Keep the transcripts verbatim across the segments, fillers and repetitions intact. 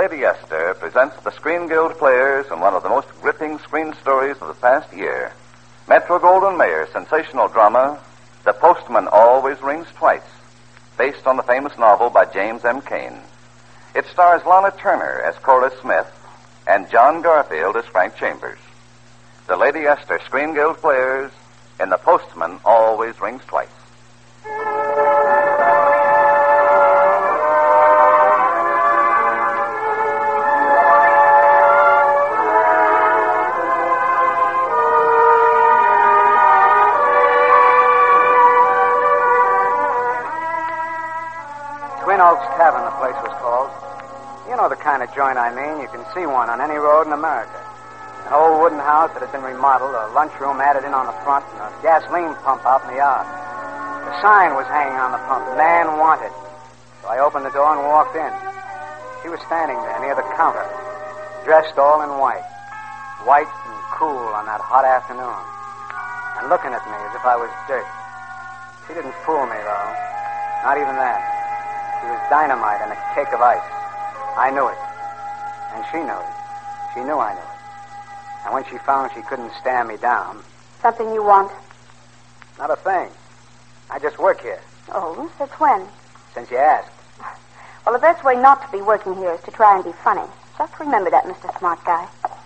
Lady Esther presents the Screen Guild players in one of the most gripping screen stories of the past year. Metro-Goldwyn-Mayer's sensational drama, The Postman Always Rings Twice, based on the famous novel by James M. Cain. It stars Lana Turner as Cora Smith and John Garfield as Frank Chambers. The Lady Esther Screen Guild players in The Postman Always Rings Twice. Twin Oaks Tavern, the place was called. You know the kind of joint I mean. You can see one on any road in America. An old wooden house that had been remodeled, a lunchroom added in on the front, and a gasoline pump out in the yard. The sign was hanging on the pump, Man Wanted. So I opened the door and walked in. She was standing there near the counter, dressed all in white. White and cool on that hot afternoon. And looking at me as if I was dirt. She didn't fool me, though. Not even that. She was dynamite and a cake of ice. I knew it. And she knew it. She knew I knew it. And when she found she couldn't stand me down... Something you want? Not a thing. I just work here. Oh, since when? Since you asked. Well, the best way not to be working here is to try and be funny. Just remember that, Mister Smart Guy.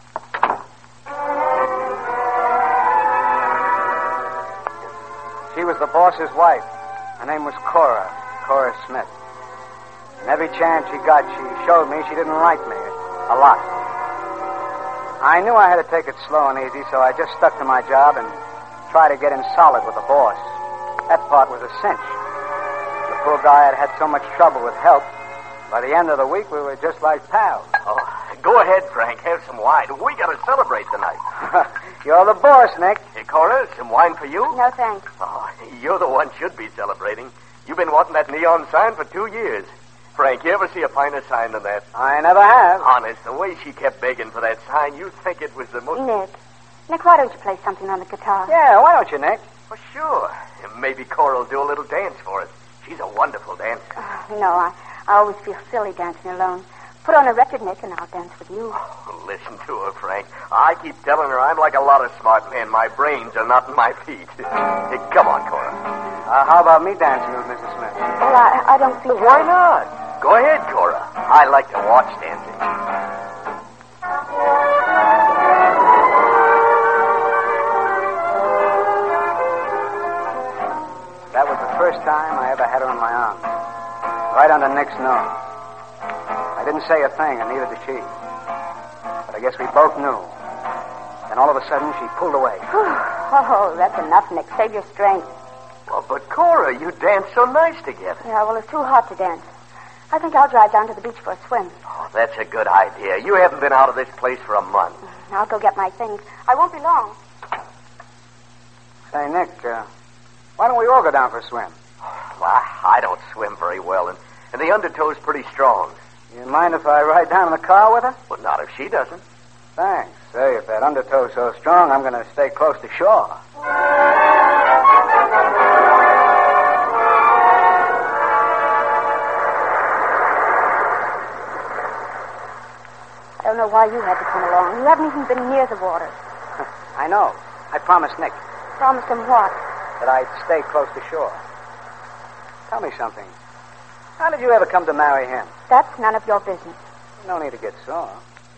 She was the boss's wife. Her name was Cora. Cora Smith. And every chance she got, she showed me she didn't like me. A lot. I knew I had to take it slow and easy, so I just stuck to my job and tried to get in solid with the boss. That part was a cinch. The poor guy had had so much trouble with help. By the end of the week, we were just like pals. Oh, go ahead, Frank. Have some wine. We got to celebrate tonight. You're the boss, Nick. Hey, Cora, some wine for you? No, thanks. Oh, you're the one should be celebrating. You've been wanting that neon sign for two years. Frank, you ever see a finer sign than that? I never have. Honest, the way she kept begging for that sign, you'd think it was the most... Nick. Nick, why don't you play something on the guitar? Yeah, why don't you, Nick? Well, sure. Maybe Cora will do a little dance for us. She's a wonderful dancer. Uh, no, I, I always feel silly dancing alone. Put on a record, Nick, and I'll dance with you. Oh, listen to her, Frank. I keep telling her I'm like a lot of smart men. My brains are not in my feet. Hey, come on, Cora. Uh, how about me dancing with Missus Smith? Well, I, I don't think... Why not? Go ahead, Cora. I like to watch dancing. That was the first time I ever had her in my arms. Right under Nick's nose. I didn't say a thing, and neither did she. But I guess we both knew. Then all of a sudden, she pulled away. Oh, that's enough, Nick. Save your strength. Well, but Cora, you dance so nice together. Yeah, well, it's too hot to dance. I think I'll drive down to the beach for a swim. Oh, that's a good idea. You haven't been out of this place for a month. I'll go get my things. I won't be long. Say, Nick, uh, why don't we all go down for a swim? Well, I, I don't swim very well, and, and the undertow's pretty strong. You mind if I ride down in the car with her? Well, not if she doesn't. Thanks. Say, if that undertow's so strong, I'm going to stay close to shore. I don't know why you had to come along. You haven't even been near the water. I know. I promised Nick Promised him what? that I'd stay close to shore. Tell me something. How did you ever come to marry him? That's none of your business. No need to get sore.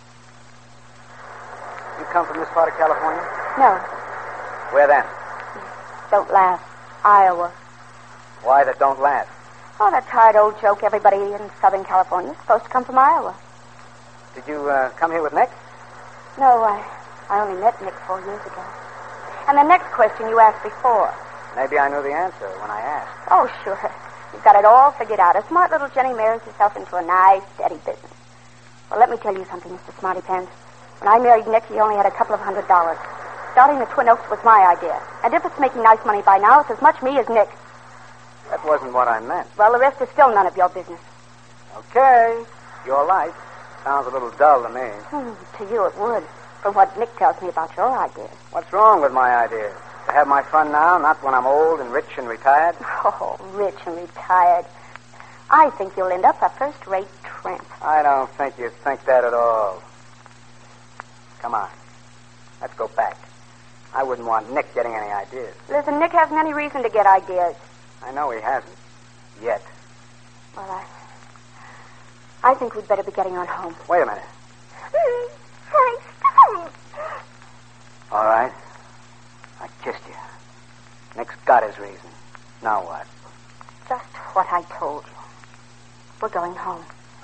You come from this part of California? No, Where then? don't laugh. Iowa. Why that don't laugh? Oh, that tired old joke. Everybody in Southern California is supposed to come from Iowa. Did you uh, come here with Nick? No, I, I only met Nick four years ago. And the next question you asked before. Maybe I knew the answer when I asked. Oh, sure. You've got it all figured out. A smart little Jenny marries herself into a nice, steady business. Well, let me tell you something, Mister Smarty Pants. When I married Nick, he only had a couple of hundred dollars. Starting the Twin Oaks was my idea. And if it's making nice money by now, it's as much me as Nick. That wasn't what I meant. Well, the rest is still none of your business. Okay. Your life sounds a little dull to me. Hmm, to you it would, from what Nick tells me about your ideas. What's wrong with my ideas? To have my fun now, not when I'm old and rich and retired? Oh, rich and retired. I think you'll end up a first-rate tramp. I don't think you think that at all. Come on. Let's go back. I wouldn't want Nick getting any ideas. Listen, Nick hasn't any reason to get ideas. I know he hasn't. Yet. Well, I... I think we'd better be getting on home. Wait a minute. Frank, stop. All right. I kissed you. Nick's got his reason. Now what? Just what I told you. We're going home.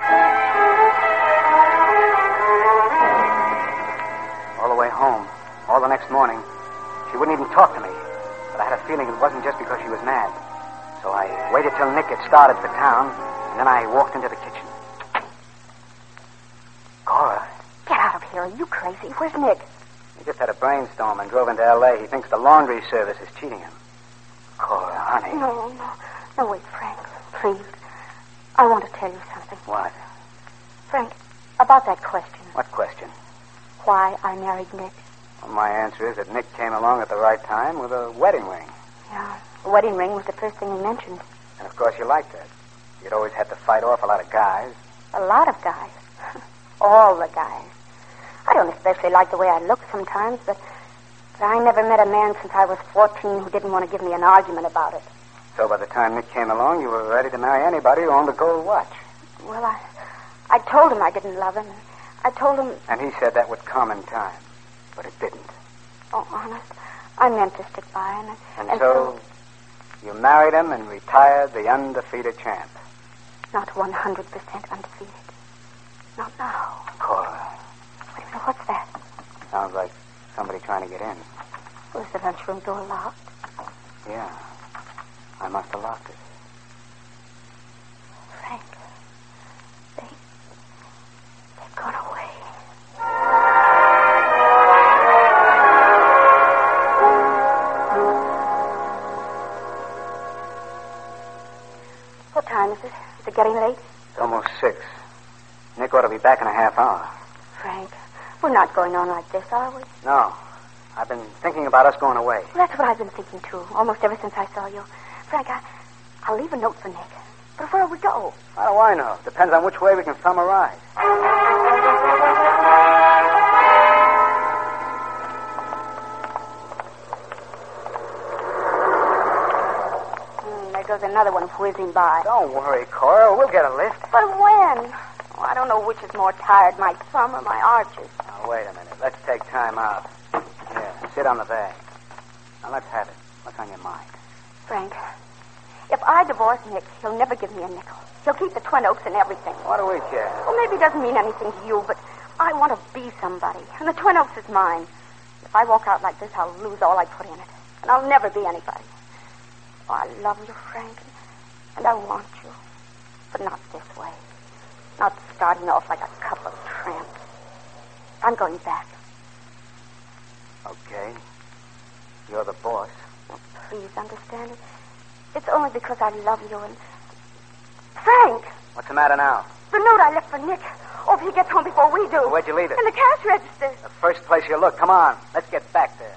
All the way home, all the next morning, she wouldn't even talk to me. But I had a feeling it wasn't just because she was mad. So I waited till Nick had started for town, and then I walked into the kitchen. Cora. Get out of here. Are you crazy? Where's Nick? He just had a brainstorm and drove into L A. He thinks the laundry service is cheating him. Cora, honey. No, no. No, wait, Frank. Please. I want to tell you something. What? Frank, about that question. What question? Why I married Nick. Well, my answer is that Nick came along at the right time with a wedding ring. Yeah. The wedding ring was the first thing he mentioned. And, of course, you liked that. You'd always had to fight off a lot of guys. A lot of guys. All the guys. I don't especially like the way I look sometimes, but, but I never met a man since I was fourteen who didn't want to give me an argument about it. So by the time Nick came along, you were ready to marry anybody who owned a gold watch. Well, I, I told him I didn't love him. I told him... And he said that would come in time, but it didn't. Oh, honest, I meant to stick by him. And, and, and so, so you married him and retired the undefeated champ. Not one hundred percent undefeated. Not now. Cora. Wait a minute, what's that? Sounds like somebody trying to get in. Was the lunchroom door locked? Yeah. I must have locked it. Frank, they... they've gone away. What time is it? Is it getting late? It's almost six. Nick ought to be back in a half hour. Frank, we're not going on like this, are we? No. I've been thinking about us going away. Well, that's what I've been thinking, too, almost ever since I saw you. Frank, I, I'll leave a note for Nick. But where will we go? How do I know? Depends on which way we can thumb a ride. Hmm, there goes another one whizzing by. Don't worry, Cora. We'll get a lift. But when? Oh, I don't know which is more tired, my thumb or my arches. Now, wait a minute. Let's take time out. Here, sit on the bag. Now, let's have it. What's on your mind? Frank, if I divorce Nick, he'll never give me a nickel. He'll keep the Twin Oaks and everything. What do we care? Well, maybe it doesn't mean anything to you, but I want to be somebody. And the Twin Oaks is mine. If I walk out like this, I'll lose all I put in it. And I'll never be anybody. Oh, I love you, Frank. And I want you. But not this way. Not starting off like a couple of tramps. I'm going back. Okay. You're the boss. Oh, please understand it. It's only because I love you and... Frank! What's the matter now? The note I left for Nick. Oh, if he gets home before we do. Well, where'd you leave it? In the cash register. The first place you look. Come on. Let's get back there.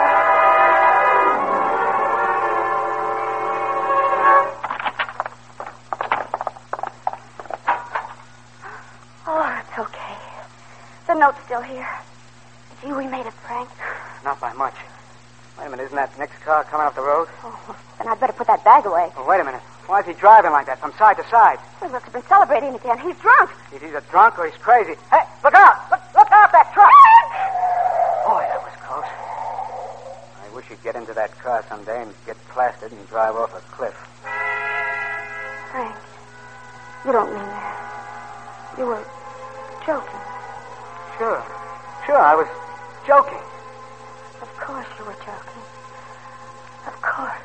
Oh, it's okay. The note's still here. Gee, we made it, Frank. Not by much. Wait a minute. Isn't that next car coming up the road? Oh, then I'd better put that bag away. Oh, wait a minute. Why is he driving like that from side to side? We must have been celebrating again. He's drunk. He's either drunk or he's crazy. Hey, look out! Look, look out, that truck! Boy, that was close. I wish he'd get into that car someday and get plastered and drive off a cliff. Frank, you don't mean that. You were joking. Sure. Sure, I was joking. Of course you were joking. Of course.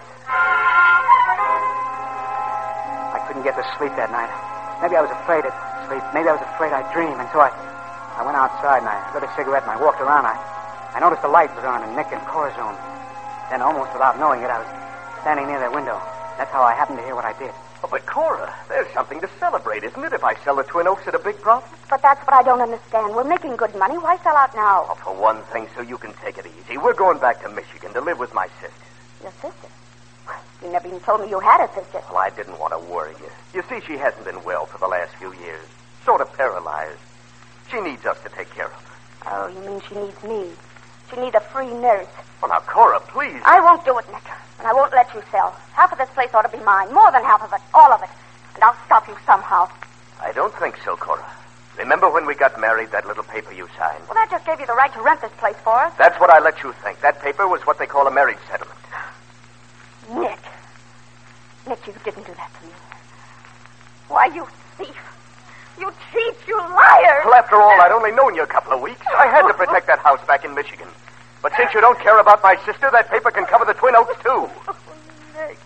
I couldn't get to sleep that night. Maybe I was afraid of sleep. Maybe I was afraid I'd dream. And so I, I went outside and I lit a cigarette and I walked around. I, I noticed the light was on in Nick and Cora's room. Then, almost without knowing it, I was standing near their window. That's how I happened to hear what I did. Oh, but Cora, there's something to celebrate, isn't it, if I sell the Twin Oaks at a big profit? But that's what I don't understand. We're making good money. Why sell out now? Oh, for one thing, so you can take it easy. We're going back to Michigan to live with my sisters. Your sister? You never even told me you had a sister. Well, I didn't want to worry you. You see, she hasn't been well for the last few years. Sort of paralyzed. She needs us to take care of her. Oh, you mean she needs me? She needs a free nurse. Well, now, Cora, please. I won't do it, Nick. And I won't let you sell. Half of this place ought to be mine. More than half of it. All of it. And I'll stop you somehow. I don't think so, Cora. Remember when we got married, that little paper you signed? Well, that just gave you the right to rent this place for us. That's what I let you think. That paper was what they call a marriage settlement. Nick. Nick, you didn't do that to me. Why, you thief. You cheat, you liar. Well, after all, I'd only known you a couple of weeks. I had to protect that house back in Michigan. But since you don't care about my sister, that paper can cover the Twin Oaks, too. Oh, Nick.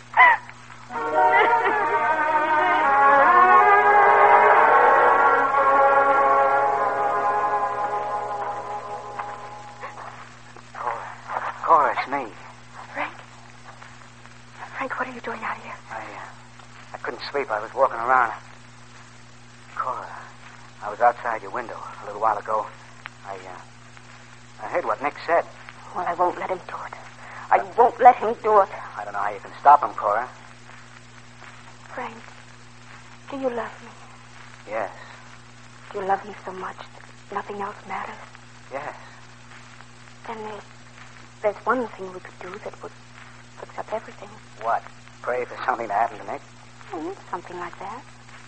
Cora. Cora, it's me. Frank? Frank, what are you doing out here? I, uh, I couldn't sleep. I was walking around. Cora, I was outside your window a little while ago. I, uh, I heard what Nick said. Well, I won't let him do it. I won't let him do it. I don't know how you can stop him, Cora. Frank, do you love me? Yes. Do you love me so much that nothing else matters? Yes. Then there's, there's one thing we could do that would fix up everything. What? Pray for something to happen to Nick? Mm, something like that.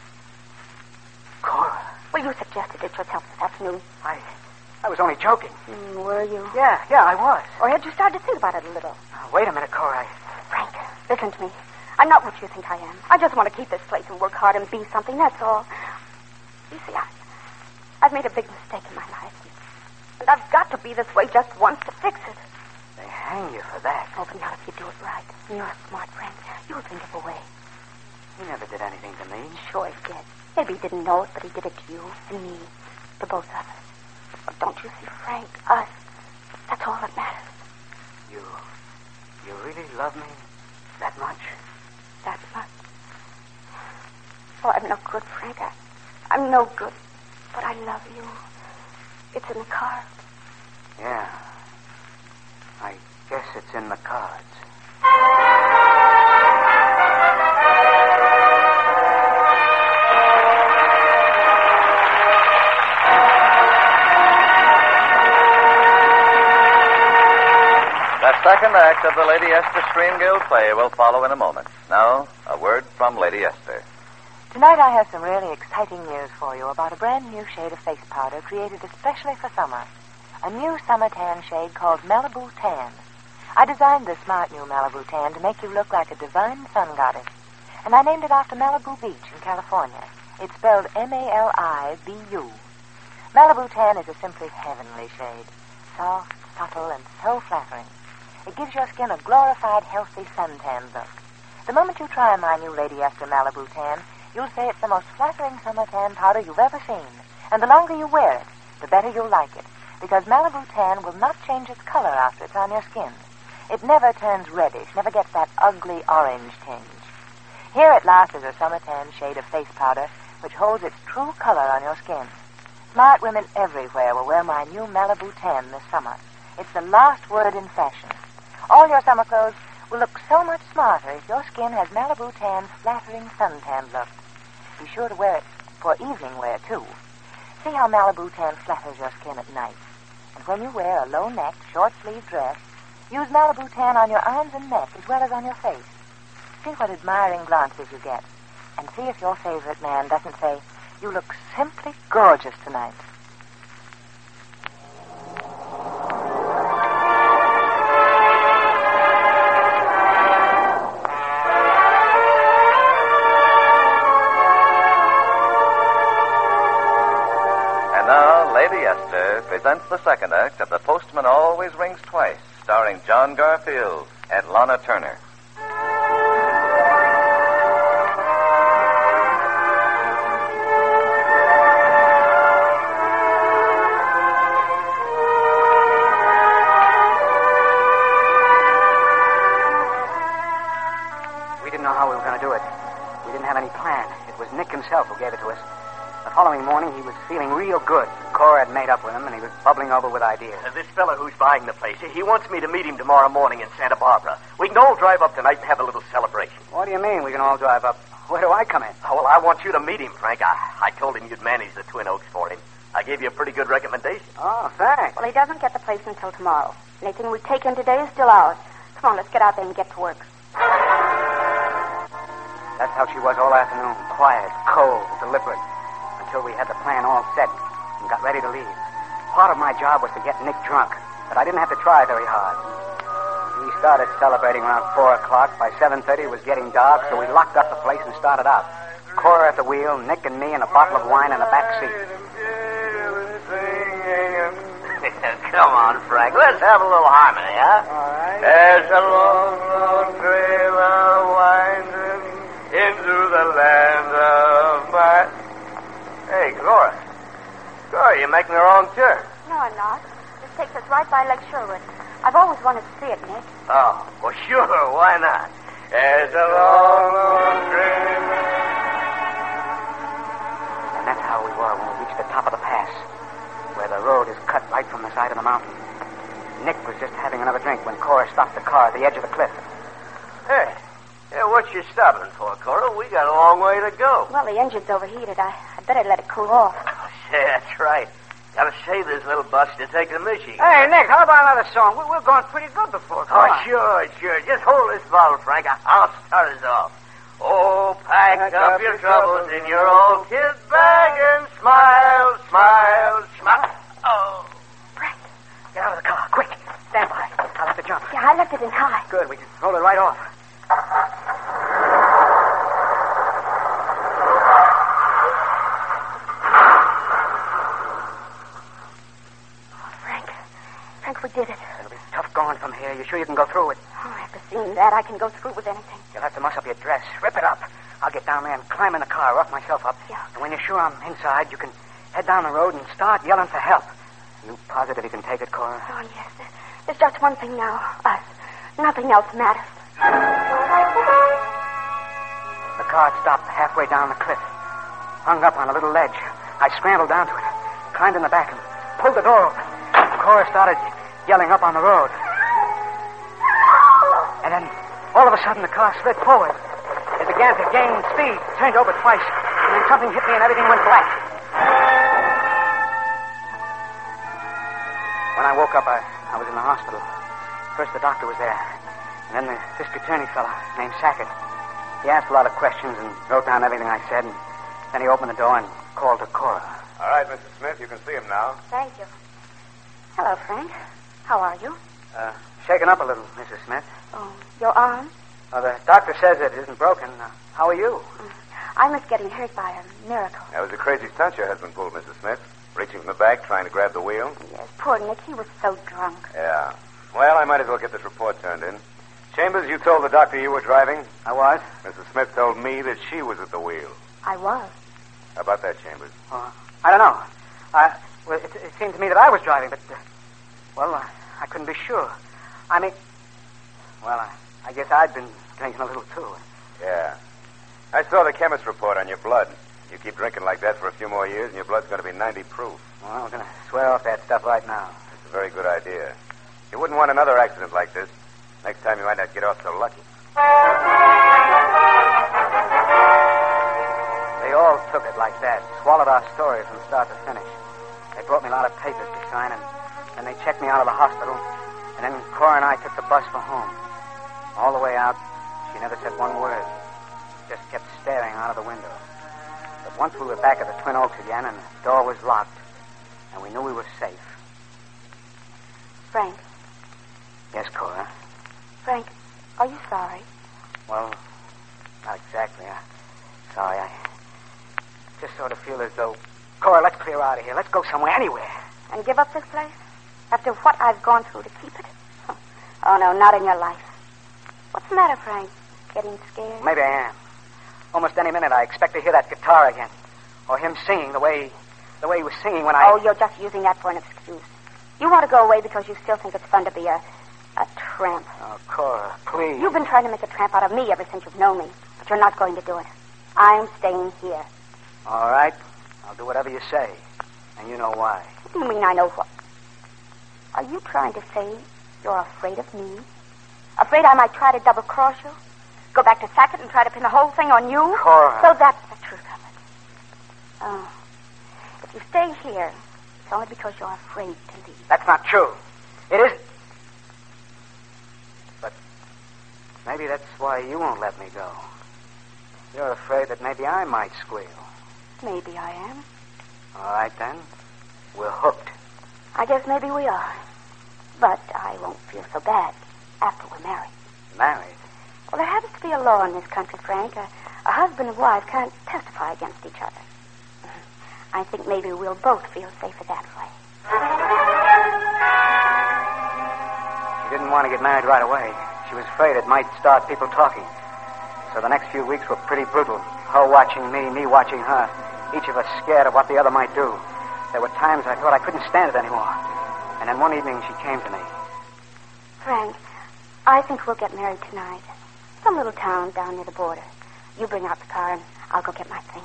Cora. Well, you suggested it yourself this afternoon. I... I was only joking. Mm, were you? Yeah, yeah, I was. Or had you started to think about it a little? Now, wait a minute, Cora. I... Frank, listen to me. I'm not what you think I am. I just want to keep this place and work hard and be something, that's all. You see, I, I've made a big mistake in my life. And I've got to be this way just once to fix it. They hang you for that. Oh, but not if you do it right. You're a smart friend. You'll think of a way. He never did anything to me. Sure he did. Maybe he didn't know it, but he did it to you and me. To both of us. But don't you see, Frank? Us. That's all that matters. You... You really love me that much? That much. Oh, I'm no good, Frank. I, I'm no good. But I love you. It's in the cards. Yeah. I guess it's in the cards. The second act of the Lady Esther Screen Guild play will follow in a moment. Now, a word from Lady Esther. Tonight I have some really exciting news for you about a brand new shade of face powder created especially for summer. A new summer tan shade called Malibu Tan. I designed this smart new Malibu Tan to make you look like a divine sun goddess. And I named it after Malibu Beach in California. It's spelled M A L I B U. Malibu Tan is a simply heavenly shade. Soft, subtle, and so flattering. It gives your skin a glorified, healthy suntan look. The moment you try my new Lady Esther Malibu Tan, you'll say it's the most flattering summer tan powder you've ever seen. And the longer you wear it, the better you'll like it. Because Malibu Tan will not change its color after it's on your skin. It never turns reddish, never gets that ugly orange tinge. Here at last is a summer tan shade of face powder which holds its true color on your skin. Smart women everywhere will wear my new Malibu Tan this summer. It's the last word in fashion. All your summer clothes will look so much smarter if your skin has Malibu Tan's flattering suntan look. Be sure to wear it for evening wear, too. See how Malibu Tan flatters your skin at night. And when you wear a low-necked, short-sleeved dress, use Malibu Tan on your arms and neck as well as on your face. See what admiring glances you get. And see if your favorite man doesn't say, "You look simply gorgeous tonight." Lady Esther presents the second act of The Postman Always Rings Twice, starring John Garfield and Lana Turner. We didn't know how we were going to do it. We didn't have any plan. It was Nick himself who gave it to us. The following morning, he was feeling real good. Cora had made up with him, and he was bubbling over with ideas. Uh, this fella who's buying the place, he wants me to meet him tomorrow morning in Santa Barbara. We can all drive up tonight and have a little celebration. What do you mean we can all drive up? Where do I come in? Oh, well, I want you to meet him, Frank. I, I told him you'd manage the Twin Oaks for him. I gave you a pretty good recommendation. Oh, thanks. Well, he doesn't get the place until tomorrow. Anything we take in today is still ours. Come on, let's get out there and get to work. That's how she was all afternoon. Quiet, cold, deliberate. Until we had the plan all set and got ready to leave. Part of my job was to get Nick drunk, but I didn't have to try very hard. We started celebrating around four o'clock. By seven thirty, it was getting dark, so we locked up the place and started out. Cora at the wheel, Nick and me, and a bottle of wine in the back seat. Come on, Frank. Let's have a little harmony, huh? All right. There's a long, long trail winding into the land of my... Hey, Cora. Cora, you're making the wrong turn. No, I'm not. This takes us right by Lake Sherwood. I've always wanted to see it, Nick. Oh, well, sure. Why not? There's a long, long trail. And that's how we were when we reached the top of the pass, where the road is cut right from the side of the mountain. Nick was just having another drink when Cora stopped the car at the edge of the cliff. Hey, hey, what you stopping for, Cora? We got a long way to go. Well, the engine's overheated. I, I better let it cool off. Say, that's right. Gotta save this little bus to take to Michigan. Hey, Nick, how about another song? We- We're going pretty good before. Come Oh, on. sure, sure. Just hold this bottle, Frank. I- I'll start us off. Oh, pack, Pack up, up your your troubles troubles in your old kid bag and smile, smile, smile. Oh. Frank. Get out of the car, quick. Stand by. I'll have to jump. Yeah, I left it in high. Good, we can roll it right off. Frank. Frank, we did it. It'll be tough going from here. You sure you can go through it? Oh, after seeing that, I can go through with anything. You'll have to muss up your dress. Rip it up. I'll get down there and climb in the car, rough myself up. Yeah. And when you're sure I'm inside, you can head down the road and start yelling for help. You positive you can take it, Cora? Oh, yes. There- There's just one thing now. Us. Nothing else matters. The car stopped halfway down the cliff. Hung up on a little ledge. I scrambled down to it, climbed in the back, and pulled the door open. Cora started yelling up on the road. And then, all of a sudden, the car slid forward. It began to gain speed, turned over twice, and then something hit me and everything went black. When I woke up, I, I was in the hospital. First, the doctor was there, and then the district attorney fellow named Sackett. He asked a lot of questions and wrote down everything I said, and then he opened the door and called to Cora. All right, Missus Smith, you can see him now. Thank you. Hello, Frank. How are you? Uh, shaken up a little, Missus Smith. Oh, your arm? Uh, the doctor says it isn't broken. Uh, how are you? I was getting hurt by a miracle. That was a crazy stunt your husband pulled, Missus Smith. Reaching from the back, trying to grab the wheel. Yes, poor Nick. He was so drunk. Yeah. Well, I might as well get this report turned in. Chambers, you told the doctor you were driving. I was. Missus Smith told me that she was at the wheel. I was. How about that, Chambers? Uh, I don't know. I, well, it, it seemed to me that I was driving, but, uh, well, uh, I couldn't be sure. I mean, well, I, I guess I'd been drinking a little, too. Yeah. I saw the chemist's report on your blood. You keep drinking like that for a few more years, and your blood's going to be ninety proof. Well, I'm going to swear off that stuff right now. It's a very good idea. You wouldn't want another accident like this. Next time you might not get off so lucky. They all took it like that, swallowed our story from start to finish. They brought me a lot of papers to sign, and then they checked me out of the hospital, and then Cora and I took the bus for home. All the way out, she never said one word. Just kept staring out of the window. But once we were back at the Twin Oaks again, and the door was locked, and we knew we were safe. Frank. Yes, Cora? Frank, are you sorry? Well, not exactly. I'm sorry. I just sort of feel as though... Cora, let's clear out of here. Let's go somewhere, anywhere. And give up this place? After what I've gone through to keep it? Oh, no, not in your life. What's the matter, Frank? Getting scared? Maybe I am. Almost any minute I expect to hear that guitar again. Or him singing the way the way he was singing when I... Oh, you're just using that for an excuse. You want to go away because you still think it's fun to be a, a tramp. Oh, Cora, please. You've been trying to make a tramp out of me ever since you've known me. But you're not going to do it. I'm staying here. All right. I'll do whatever you say. And you know why. What do you mean I know what? Are you trying to say you're afraid of me? Afraid I might try to double-cross you? Go back to Sackett and try to pin the whole thing on you? Cora. So that's the truth of it. Oh. If you stay here, it's only because you're afraid to leave. That's not true. It isn't. But maybe that's why you won't let me go. You're afraid that maybe I might squeal. Maybe I am. All right, then. We're hooked. I guess maybe we are. But I won't feel so bad after we're married. Married? Well, there happens to be a law in this country, Frank. A, a husband and wife can't testify against each other. I think maybe we'll both feel safer that way. She didn't want to get married right away. She was afraid it might start people talking. So the next few weeks were pretty brutal. Her watching me, me watching her. Each of us scared of what the other might do. There were times I thought I couldn't stand it anymore. And then one evening she came to me. Frank, I think we'll get married tonight. Some little town down near the border. You bring out the car and I'll go get my things.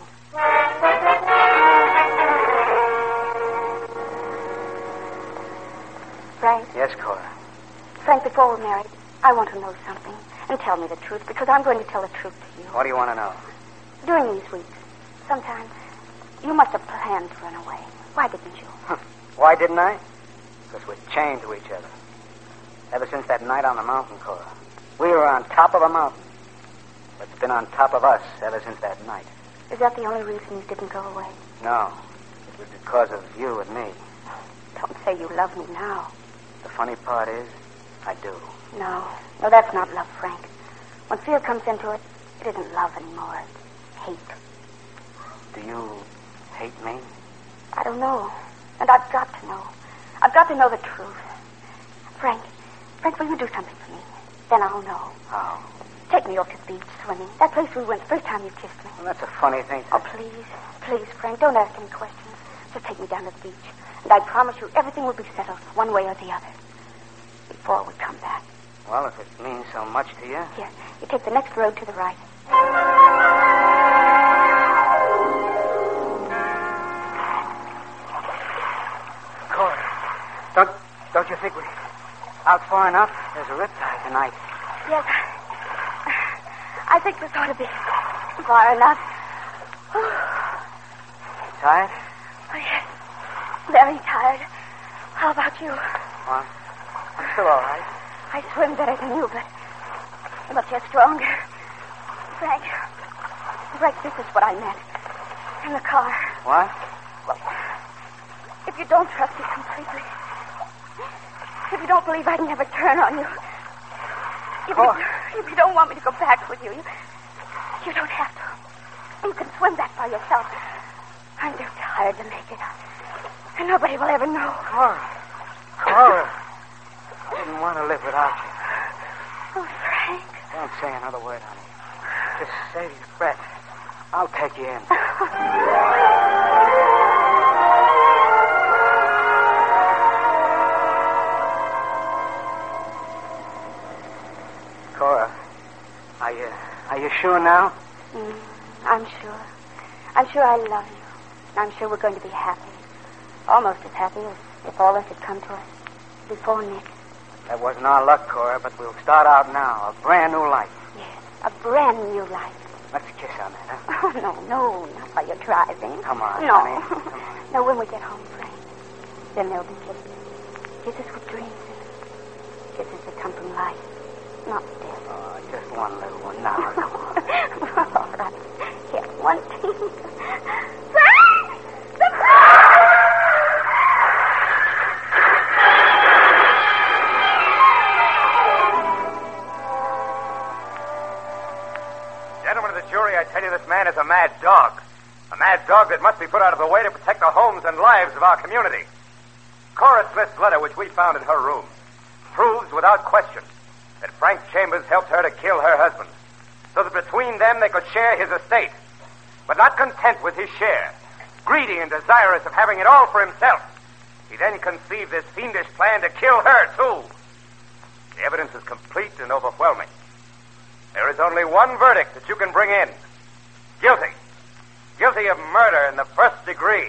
Frank? Yes, Cora. Frank, before we're married, I want to know something. And tell me the truth, because I'm going to tell the truth to you. What do you want to know? During these weeks, sometimes you must have planned to run away. Why didn't you? Why didn't I? Because we're chained to each other. Ever since that night on the mountain, Cora. We were on top of a mountain. But it's been on top of us ever since that night. Is that the only reason you didn't go away? No. It was because of you and me. Don't say you love me now. The funny part is, I do. No. No, that's not love, Frank. When fear comes into it, it isn't love anymore. It's hate. Do you hate me? I don't know. And I've got to know. I've got to know the truth. Frank, Frank, will you do something for me? Then I'll know. How? Take me off to the beach swimming. That place we went the first time you kissed me. Well, that's a funny thing to... Oh, please. Please, Frank, don't ask any questions. Just take me down to the beach. And I promise you everything will be settled one way or the other before we come back. Well, if it means so much to you... Here, you take the next road to the right. Cora, don't, don't you think we're out far enough? There's a riptide tonight. Yes. I think this ought to be far enough. Tired? Oh, yes. Very tired. How about you? Well, I'm still all right. I swim better than you, but, but you're stronger. Frank, Frank, this is what I meant. In the car. What? Well, if you don't trust me completely, if you don't believe I'd never turn on you, if, Oh. you, if you don't want me to go back with you, you, you don't have to. You can swim back by yourself. I'm too tired to make it. And nobody will ever know. Cora. Cora. I didn't want to live without you. Oh, Frank. Don't say another word, honey. Just save your breath. I'll take you in. Cora, are you, are you sure now? Mm, I'm sure. I'm sure I love you. I'm sure we're going to be happy. Almost as happy as if all this had come to us before Nick. That wasn't our luck, Cora, but we'll start out now. A brand new life. Yes, a brand new life. Let's kiss on that, huh? Oh, no, no, not while you're driving. Come on, no. honey. Come on. No, when we get home, Frank. Then there'll be kisses. Kisses with dreams in them. Kisses that come from life, not death. Oh, just one little one now. Come on. All right. Here, one tease. Frank! The Gentlemen of the jury, I tell you this man is a mad dog. A mad dog that must be put out of the way to protect the homes and lives of our community. Cora Smith's letter, which we found in her room, proves without question that Frank Chambers helped her to kill her husband, so that between them they could share his estate. But not content with his share, greedy and desirous of having it all for himself, he then conceived this fiendish plan to kill her, too. The evidence is complete and overwhelming. There is only one verdict that you can bring in. Guilty. Guilty of murder in the first degree.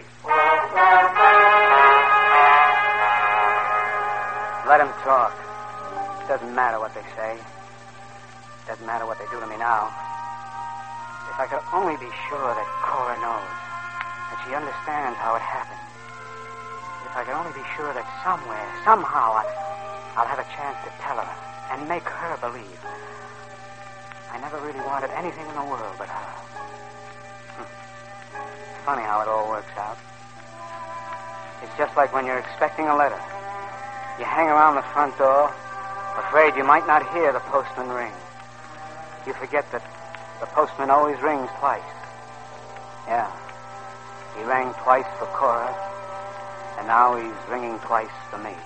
Let him talk. It doesn't matter what they say. It doesn't matter what they do to me now. If I could only be sure that Cora knows, that she understands how it happened. If I could only be sure that somewhere, somehow, I, I'll have a chance to tell her and make her believe. I never really wanted anything in the world but her. Hmm. It's funny how it all works out. It's just like when you're expecting a letter. You hang around the front door, afraid you might not hear the postman ring. You forget that the postman always rings twice. Yeah. He rang twice for Cora, and now he's ringing twice for me.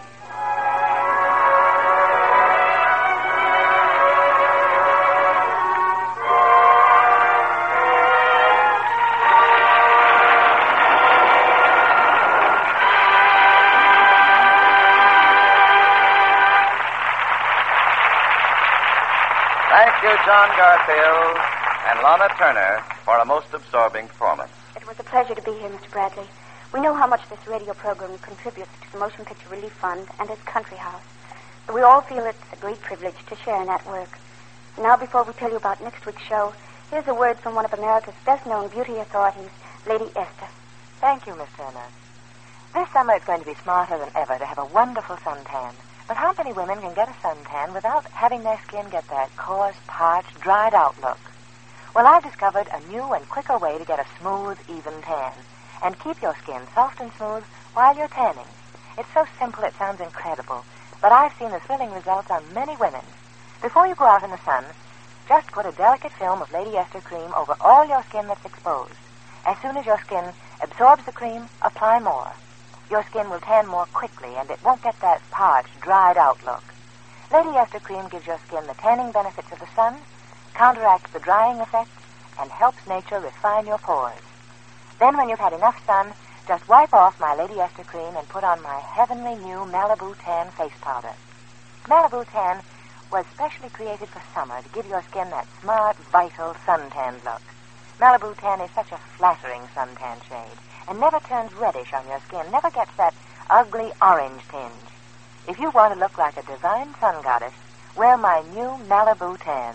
Thank you, John Garfield and Lana Turner, for a most absorbing performance. It was a pleasure to be here, Mister Bradley. We know how much this radio program contributes to the Motion Picture Relief Fund and its Country House. So we all feel it's a great privilege to share in that work. Now, before we tell you about next week's show, here's a word from one of America's best-known beauty authorities, Lady Esther. Thank you, Miss Turner. This summer it's going to be smarter than ever to have a wonderful suntan. But how many women can get a suntan without having their skin get that coarse, parched, dried-out look? Well, I've discovered a new and quicker way to get a smooth, even tan and keep your skin soft and smooth while you're tanning. It's so simple it sounds incredible, but I've seen the thrilling results on many women. Before you go out in the sun, just put a delicate film of Lady Esther cream over all your skin that's exposed. As soon as your skin absorbs the cream, apply more. Your skin will tan more quickly, and it won't get that parched, dried-out look. Lady Esther cream gives your skin the tanning benefits of the sun, counteracts the drying effects, and helps nature refine your pores. Then, when you've had enough sun, just wipe off my Lady Esther cream and put on my heavenly new Malibu Tan face powder. Malibu Tan was specially created for summer to give your skin that smart, vital suntan look. Malibu Tan is such a flattering suntan shade, and never turns reddish on your skin, never gets that ugly orange tinge. If you want to look like a divine sun goddess, wear my new Malibu Tan.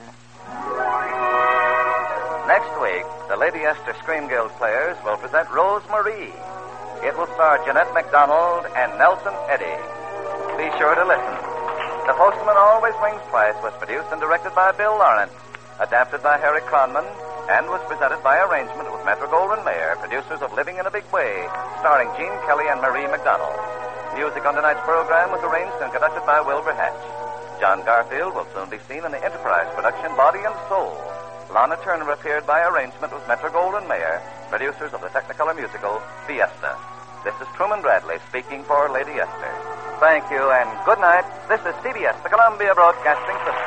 Next week, the Lady Esther Screen Guild players will present Rose Marie. It will star Jeanette MacDonald and Nelson Eddy. Be sure to listen. The Postman Always Rings Twice was produced and directed by Bill Lawrence, adapted by Harry Conman, and was presented by arrangement with Metro-Goldwyn-Mayer, producers of Living in a Big Way, starring Gene Kelly and Marie McDonald. Music on tonight's program was arranged and conducted by Wilbur Hatch. John Garfield will soon be seen in the Enterprise production Body and Soul. Lana Turner appeared by arrangement with Metro-Goldwyn-Mayer, producers of the Technicolor musical Fiesta. This is Truman Bradley speaking for Lady Esther. Thank you and good night. This is C B S, the Columbia Broadcasting System.